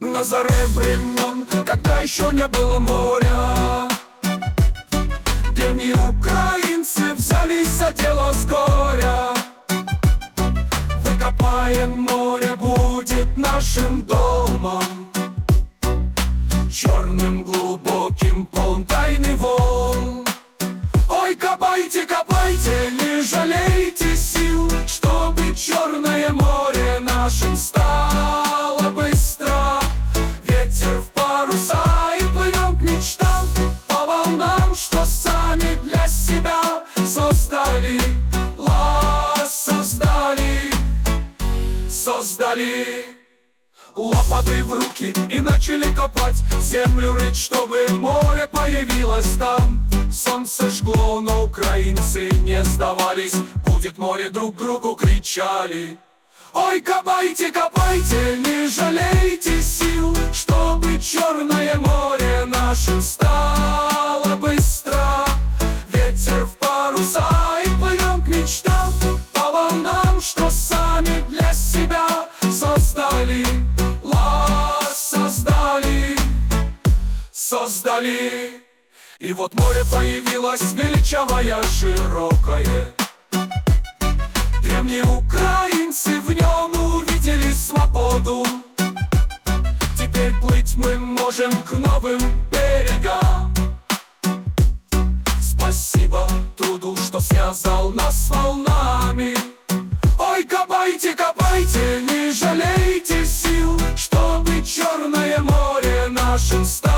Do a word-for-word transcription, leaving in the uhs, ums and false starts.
На заре времен, когда еще не было моря, древние украинцы взялись за дело с горя. Выкопаем море, будет нашим домом, черным, глубоким, полн тайны волн. Ой, копайте, копайте, не жалейте сил, чтобы Черное море нашим стало быстро. Ветер в паруса и плывем к мечтам, по волнам, что сами для себя создали. Ла, создали, создали. Лопаты в руки и начали копать, землю рыть, чтобы море появилось там. Солнце жгло, но украинцы не сдавались, будет море, друг другу кричали. Ой, копайте, копайте, не жалейте сил, чтобы Черное море нашим стало быстро. Ветер в паруса и плывем к мечтам, по волнам, что сами для себя создали. Ла, создали, создали. И вот море появилось величавое, широкое. Древние украинцы в нем увидели свободу. Теперь плыть мы можем к новым берегам. Спасибо труду, что связал нас с волнами. Ой, копайте, копайте, не жалейте сил, чтобы Черное море нашим стало.